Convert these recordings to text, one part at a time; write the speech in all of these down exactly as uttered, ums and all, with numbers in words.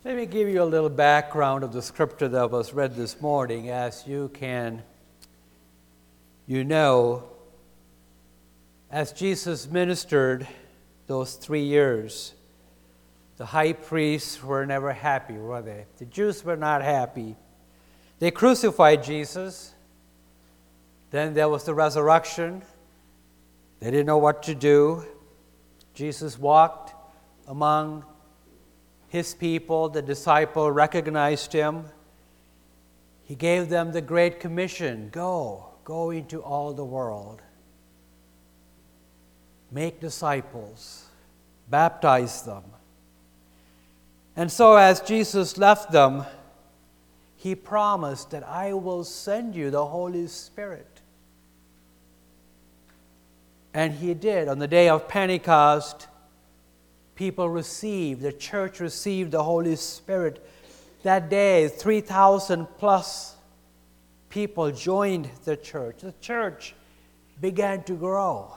Let me give you a little background of the scripture that was read this morning. As you can, you know, as Jesus ministered those three years, the high priests were never happy, were they? The Jews were not happy. They crucified Jesus. Then there was the resurrection. They didn't know what to do. Jesus walked among his people. The disciple recognized him. He gave them the Great Commission. Go, go into all the world. Make disciples. Baptize them. And so as Jesus left them, he promised that I will send you the Holy Spirit. And he did. On the day of Pentecost, people received, the church received the Holy Spirit. That day, three thousand plus people joined the church. The church began to grow.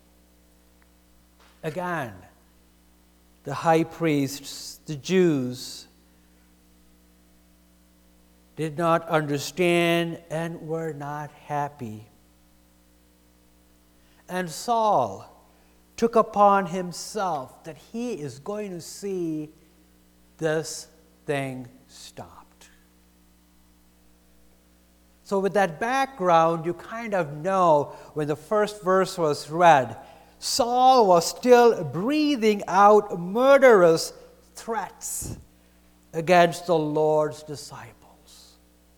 Again, the high priests, the Jews, did not understand and were not happy. And Saul took upon himself that he is going to see this thing stopped. So with that background, you kind of know when the first verse was read, Saul was still breathing out murderous threats against the Lord's disciples.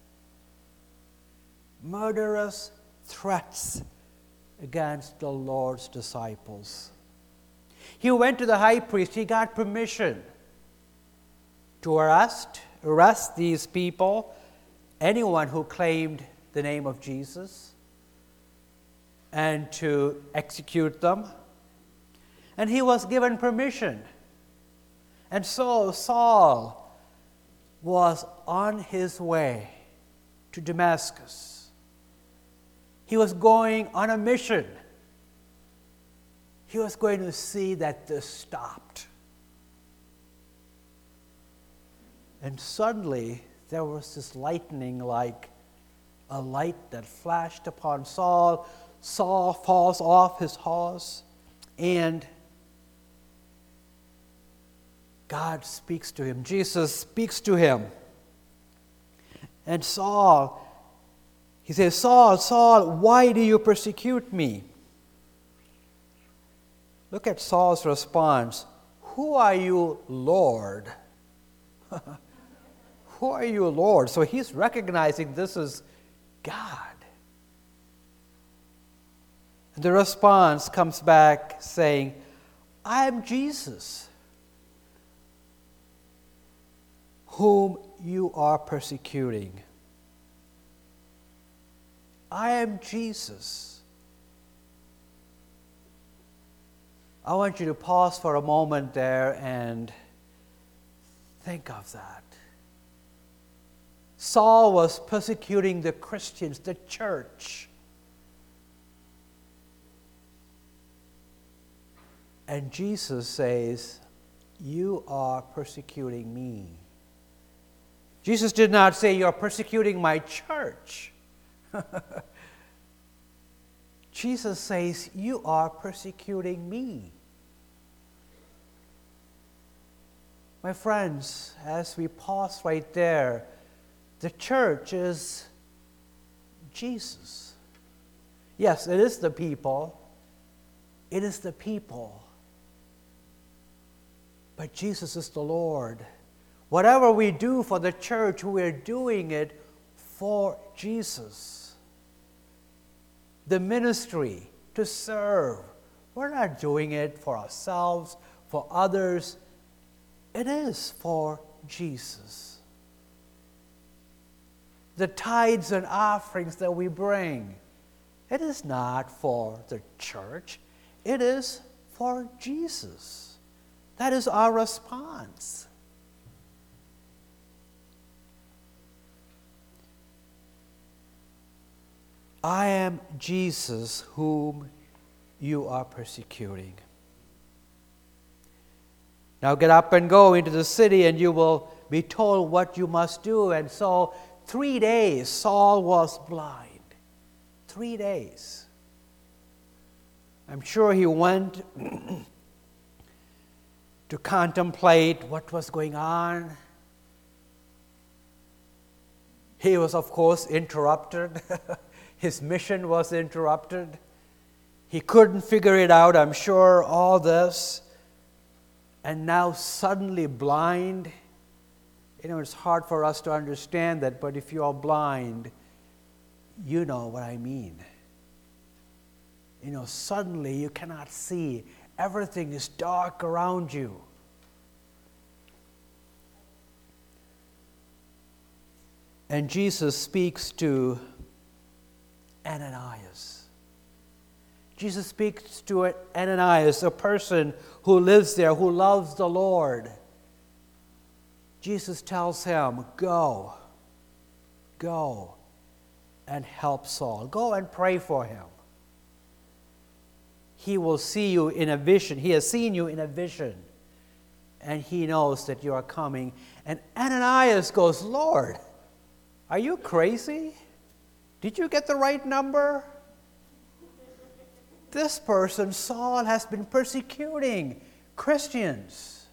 Murderous threats against the Lord's disciples. He went to the high priest. He got permission to arrest, arrest these people, anyone who claimed the name of Jesus, and to execute them. And he was given permission. And so Saul was on his way to Damascus. He was going on a mission. He was going to see that this stopped. And suddenly, there was this lightning like a light that flashed upon Saul. Saul falls off his horse, and God speaks to him. Jesus speaks to him. And Saul, he says, Saul, Saul, why do you persecute me? Look at Saul's response. Who are you, Lord? Who are you, Lord? So he's recognizing this is God. And the response comes back saying, I am Jesus, whom you are persecuting. I am Jesus. I want you to pause for a moment there and think of that. Saul was persecuting the Christians, the church. And Jesus says, you are persecuting me. Jesus did not say, you're persecuting my church. Jesus says, you are persecuting me. My friends, as we pause right there, the church is Jesus. Yes, it is the people. It is the people. But Jesus is the Lord. Whatever we do for the church, we're doing it for Jesus. The ministry, to serve. We're not doing it for ourselves, for others. It is for Jesus. The tithes and offerings that we bring, it is not for the church. It is for Jesus. That is our response. I am Jesus whom you are persecuting. Now get up and go into the city, and you will be told what you must do. And so three days Saul was blind. Three days. I'm sure he went to contemplate what was going on. He was, of course, interrupted. His mission was interrupted. He couldn't figure it out, I'm sure, all this. And now suddenly blind. You know, it's hard for us to understand that, but if you are blind, you know what I mean. You know, suddenly you cannot see. Everything is dark around you. And Jesus speaks to Ananias. Jesus speaks to Ananias, a person who lives there, who loves the Lord. Jesus tells him, go, go and help Saul. Go and pray for him. He will see you in a vision. He has seen you in a vision. And he knows that you are coming. And Ananias goes, Lord, are you crazy? Did you get the right number? This person, Saul, has been persecuting Christians.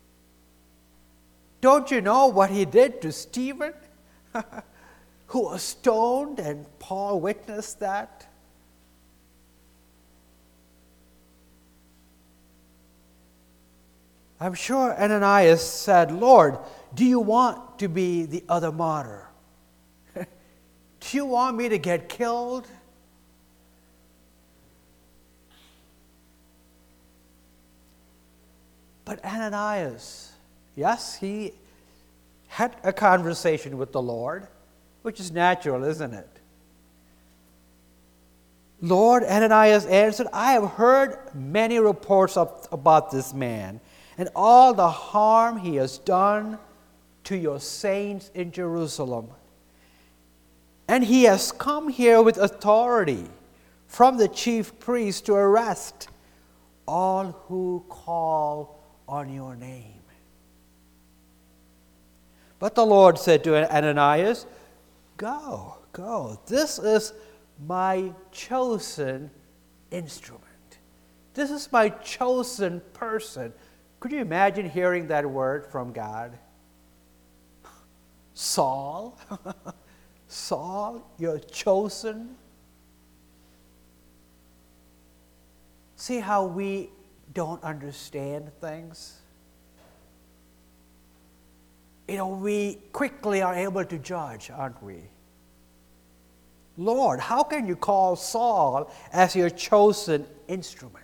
Don't you know what he did to Stephen, who was stoned, and Paul witnessed that? I'm sure Ananias said, Lord, do you want to be the other martyr? Do you want me to get killed? But Ananias, yes, he had a conversation with the Lord, which is natural, isn't it? Lord, Ananias answered, I have heard many reports of, about this man and all the harm he has done to your saints in Jerusalem. And he has come here with authority from the chief priest to arrest all who call on your name. But the Lord said to Ananias, go, go. This is my chosen instrument. This is my chosen person. Could you imagine hearing that word from God? Saul? Saul, you're chosen. See how we don't understand things? You know, we quickly are able to judge, aren't we? Lord, how can you call Saul as your chosen instrument?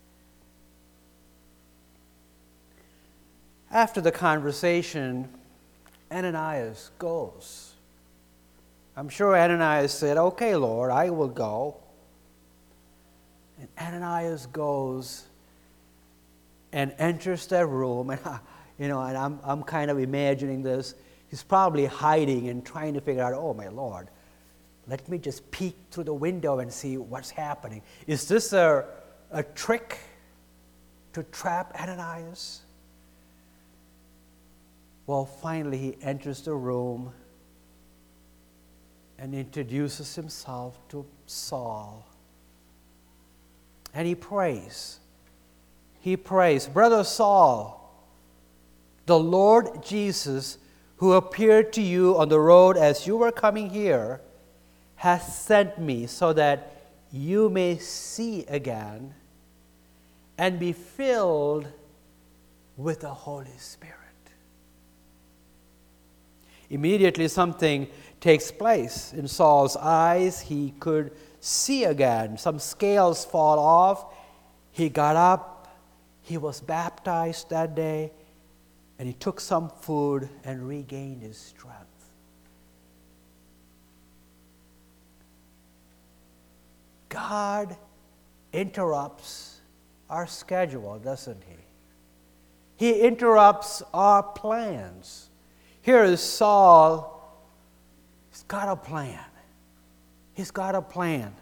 After the conversation, Ananias goes. I'm sure Ananias said, okay, Lord, I will go. And Ananias goes and enters that room. And, you know, and I'm, I'm kind of imagining this. He's probably hiding and trying to figure out, oh, my Lord, let me just peek through the window and see what's happening. Is this a, a trick to trap Ananias? Well, finally, he enters the room and introduces himself to Saul. And he prays. He prays, Brother Saul, the Lord Jesus, who appeared to you on the road as you were coming here, has sent me so that you may see again and be filled with the Holy Spirit. Immediately something takes place in Saul's eyes. He could see again. Some scales fall off. He got up. He was baptized that day. And he took some food and regained his strength. God interrupts our schedule, doesn't he? He interrupts our plans. Here is Saul. He's got a plan. He's got a plan.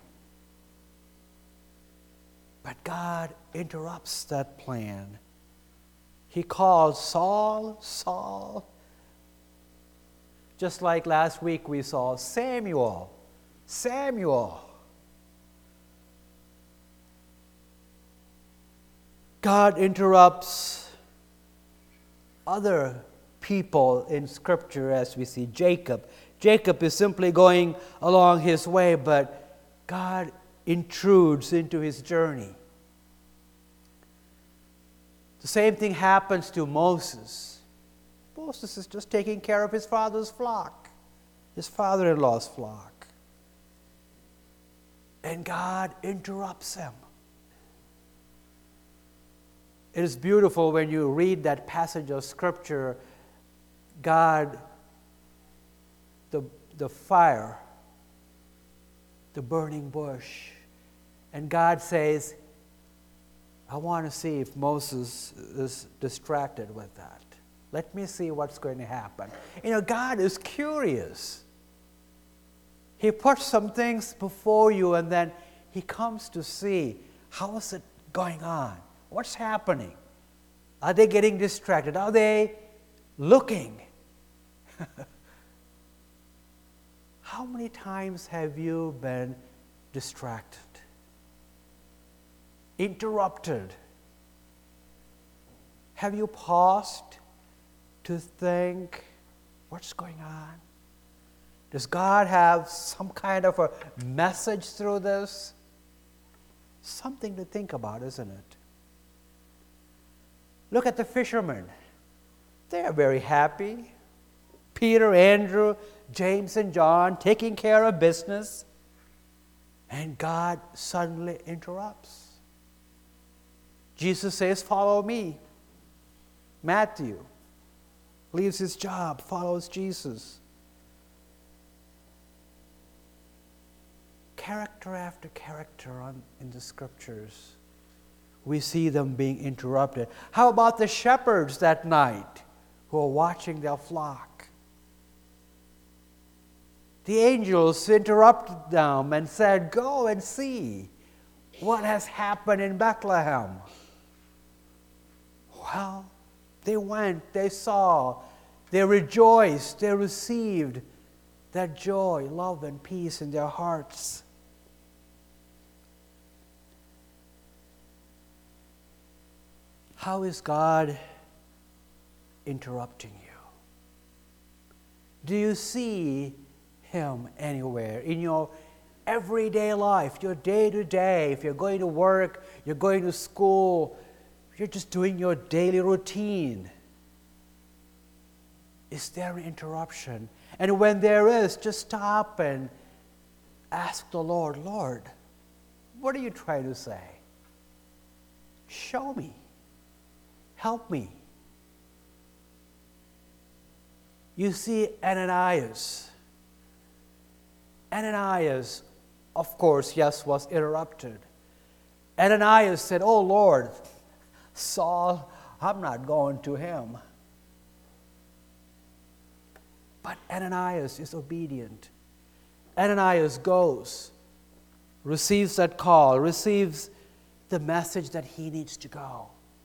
But God interrupts that plan. He calls Saul, Saul, Just like last week we saw Samuel. Samuel. God interrupts other people in Scripture, as we see Jacob. Jacob is simply going along his way, but God intrudes into his journey. The same thing happens to Moses. Moses is just taking care of his father's flock, his father-in-law's flock. And God interrupts him. It is beautiful when you read that passage of Scripture, God, the, the fire, the burning bush, and God says, I want to see if Moses is distracted with that. Let me see what's going to happen. You know, God is curious. He puts some things before you and then he comes to see, how is it going on? What's happening? Are they getting distracted? Are they looking? How many times have you been distracted? Interrupted? Have you paused to think, what's going on? Does God have some kind of a message through this? Something to think about, isn't it? Look at the fishermen. They are very happy. Peter, Andrew, James, and John taking care of business. And God suddenly interrupts. Jesus says, follow me. Matthew leaves his job, follows Jesus. Character after character on, in the Scriptures, we see them being interrupted. How about the shepherds that night who are watching their flock? The angels interrupted them and said, go and see what has happened in Bethlehem. Well, they went, they saw, they rejoiced, they received that joy, love, and peace in their hearts. How is God interrupting you? Do you see Him anywhere in your everyday life, your day-to-day? If you're going to work, you're going to school, you're just doing your daily routine. Is there an interruption? And when there is, just stop and ask the Lord, Lord, what are you trying to say? Show me. Help me. You see Ananias. Ananias, of course, yes, was interrupted. Ananias said, oh Lord, Saul, I'm not going to him. But Ananias is obedient. Ananias goes, receives that call, receives the message that he needs to go.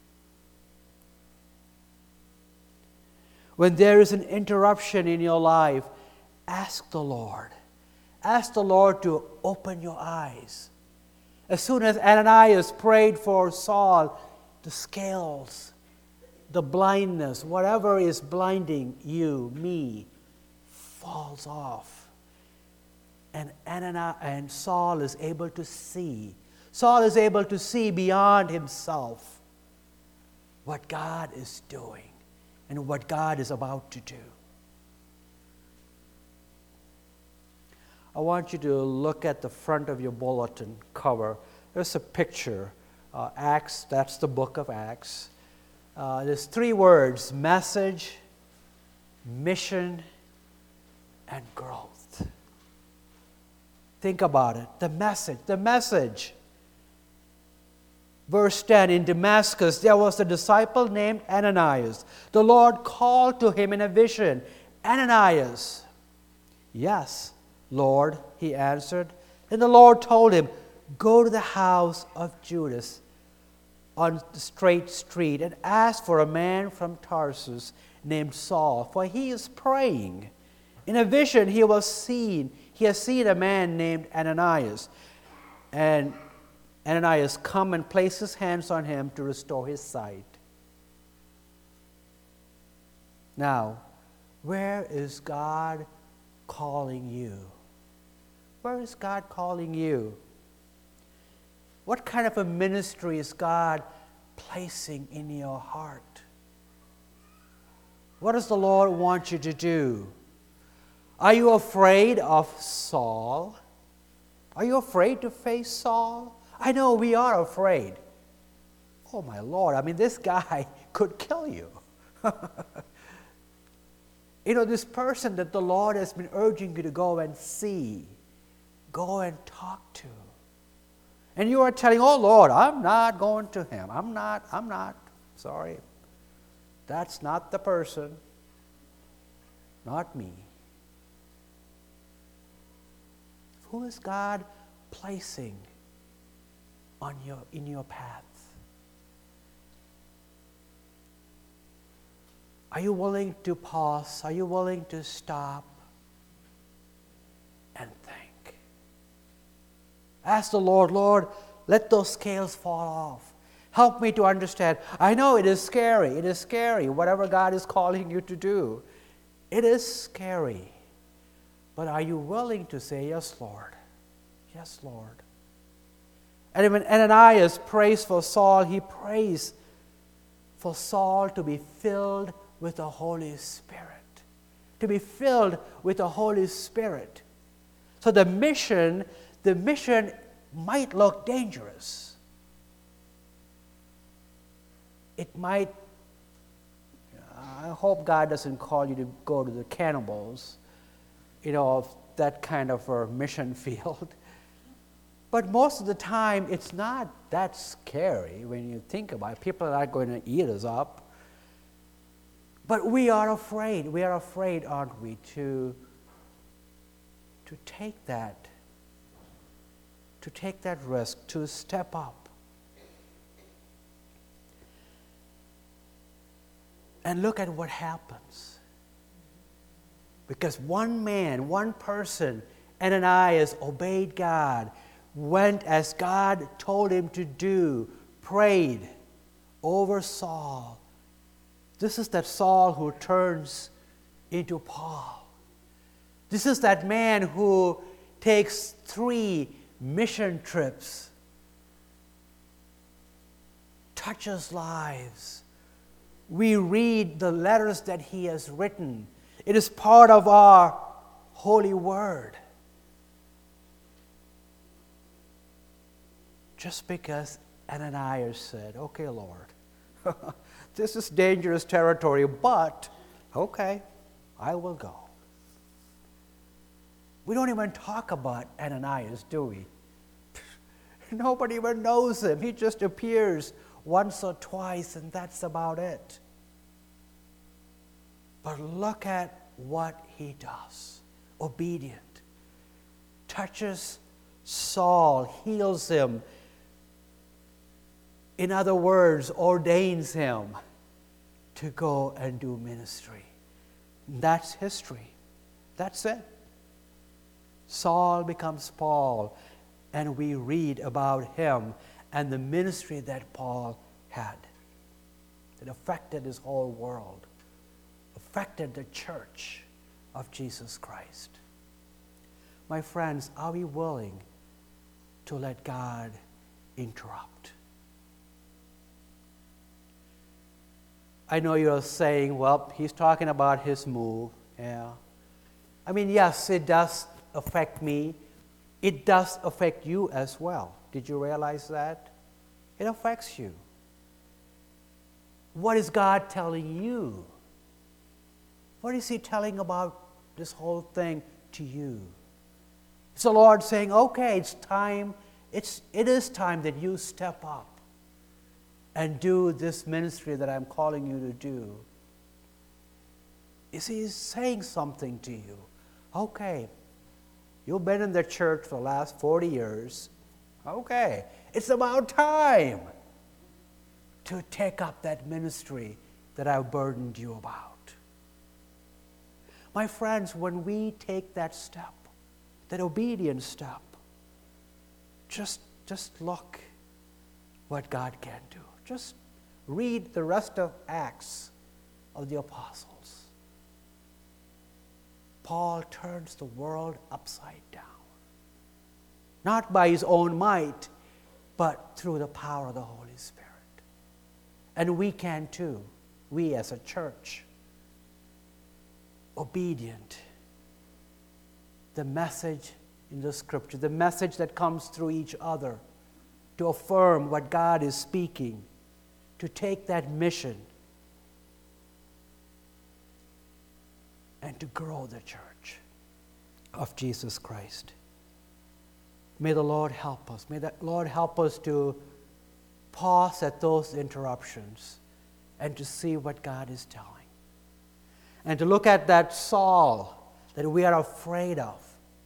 When there is an interruption in your life, ask the Lord. Ask the Lord to open your eyes. As soon as Ananias prayed for Saul, the scales, the blindness, whatever is blinding you, me, falls off. And Ananias and Saul is able to see. Saul is able to see beyond himself what God is doing and what God is about to do. I want you to look at the front of your bulletin cover. There's a picture. Uh, Acts, that's the book of Acts. Uh, there's three words: message, mission, and growth. Think about it. The message, the message. Verse ten, in Damascus there was a disciple named Ananias. The Lord called to him in a vision, Ananias. Yes, Lord, he answered. Then the Lord told him, go to the house of Judas on the straight street and ask for a man from Tarsus named Saul, for he is praying. In a vision, he was seen. He has seen a man named Ananias. And Ananias come and place his hands on him to restore his sight. Now, where is God calling you? Where is God calling you? What kind of a ministry is God placing in your heart? What does the Lord want you to do? Are you afraid of Saul? Are you afraid to face Saul? I know we are afraid. Oh my Lord, I mean, this guy could kill you. You know, this person that the Lord has been urging you to go and see, go and talk to. And you are telling, oh Lord, I'm not going to him. I'm not, I'm not, sorry. That's not the person. Not me. Who is God placing on your, in your path? Are you willing to pause? Are you willing to stop and think? Ask the Lord, Lord, let those scales fall off. Help me to understand. I know it is scary. It is scary, whatever God is calling you to do. It is scary. But are you willing to say, yes, Lord? Yes, Lord. And when Ananias prays for Saul, he prays for Saul to be filled with the Holy Spirit. To be filled with the Holy Spirit. So the mission, the mission might look dangerous. It might, I hope God doesn't call you to go to the cannibals, you know, of that kind of a mission field. But most of the time, it's not that scary when you think about it. People are not going to eat us up. But we are afraid. We are afraid, aren't we, to, to take that, to take that risk, to step up. And look at what happens. Because one man, one person, Ananias, obeyed God, went as God told him to do, prayed over Saul. This is that Saul who turns into Paul. This is that man who takes three mission trips, touches lives. We read the letters that he has written. It is part of our holy word. Just because Ananias said, okay, Lord, this is dangerous territory, but okay, I will go. We don't even talk about Ananias, do we? Nobody even knows him. He just appears once or twice, and that's about it. But look at what he does. Obedient. Touches Saul, heals him. In other words, ordains him to go and do ministry. That's history. That's it. Saul becomes Paul, and we read about him and the ministry that Paul had. It affected his whole world, affected the church of Jesus Christ. My friends, are we willing to let God interrupt? I know you're saying, well, he's talking about his move. Yeah. I mean, yes, it does affect me. It does affect you as well. Did you realize that? It affects you. What is God telling you? What is he telling about this whole thing to you? It's the Lord saying, okay, it's time, it's, it is time that you step up and do this ministry that I'm calling you to do. Is he saying something to you? Okay, you've been in the church for the last forty years. Okay, it's about time to take up that ministry that I've burdened you about. My friends, when we take that step, that obedient step, just, just look what God can do. Just read the rest of Acts of the Apostles. Paul turns the world upside down. Not by his own might, but through the power of the Holy Spirit. And we can too, we as a church, obedient. The message in the Scripture, the message that comes through each other to affirm what God is speaking, to take that mission and to grow the church of Jesus Christ. May the Lord help us. May the Lord help us to pause at those interruptions and to see what God is telling. And to look at that Saul that we are afraid of.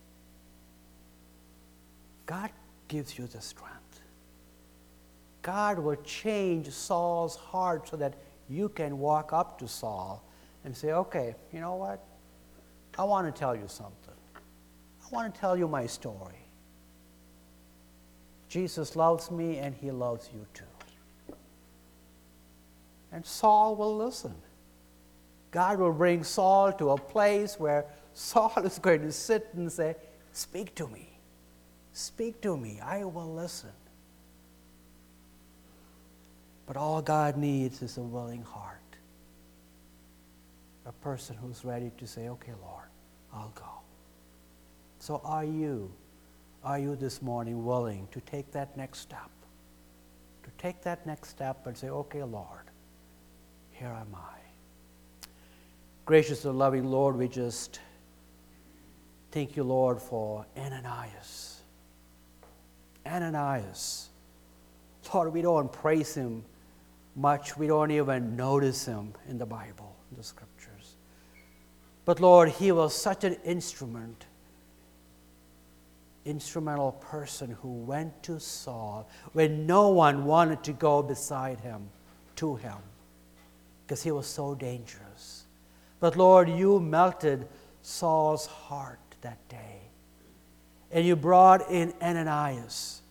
God gives you the strength. God will change Saul's heart so that you can walk up to Saul and say, okay, you know what? I want to tell you something. I want to tell you my story. Jesus loves me and he loves you too. And Saul will listen. God will bring Saul to a place where Saul is going to sit and say, speak to me. Speak to me. I will listen. But all God needs is a willing heart. A person who's ready to say, okay, Lord, I'll go. So are you, are you this morning willing to take that next step? To take that next step and say, okay, Lord, here am I. Gracious and loving Lord, we just thank you, Lord, for Ananias. Ananias. Lord, we don't praise him much. We don't even notice him in the Bible, in the Scriptures. But Lord, he was such an instrument, instrumental person who went to Saul when no one wanted to go beside him, to him, because he was so dangerous. But Lord, you melted Saul's heart that day. And you brought in Ananias.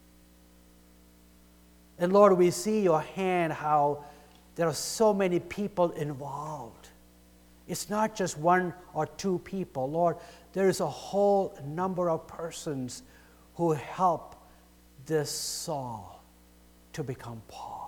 And Lord, we see your hand, how there are so many people involved. It's not just one or two people. Lord, there is a whole number of persons who help this Saul to become Paul.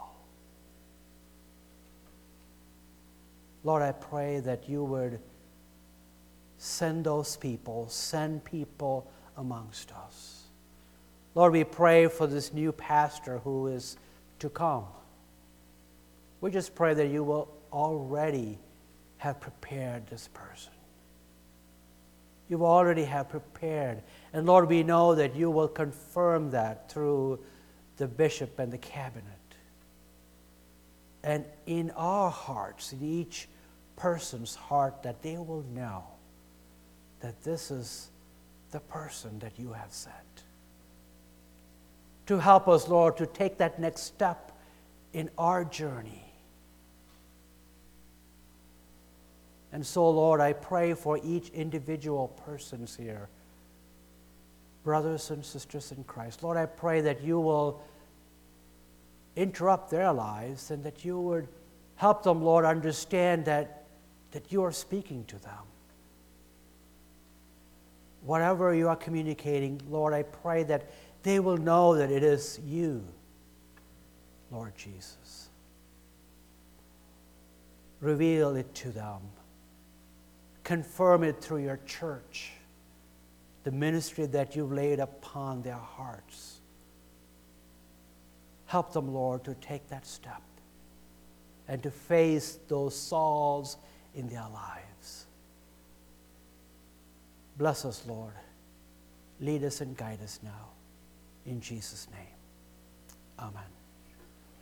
Lord, I pray that you would send those people, send people amongst us. Lord, we pray for this new pastor who is to come. We just pray that you will already have prepared this person. You already have prepared. And Lord, we know that you will confirm that through the bishop and the cabinet. And in our hearts, in each person's heart, that they will know that this is the person that you have sent. To help us, Lord, to take that next step in our journey. And so, Lord, I pray for each individual persons here, brothers and sisters in Christ. Lord, I pray that you will interrupt their lives and that you would help them, Lord, understand that, that you are speaking to them. Whatever you are communicating, Lord, I pray that they will know that it is you, Lord Jesus. Reveal it to them. Confirm it through your church, the ministry that you've laid upon their hearts. Help them, Lord, to take that step and to face those Sauls in their lives. Bless us, Lord. Lead us and guide us now. In Jesus' name, amen.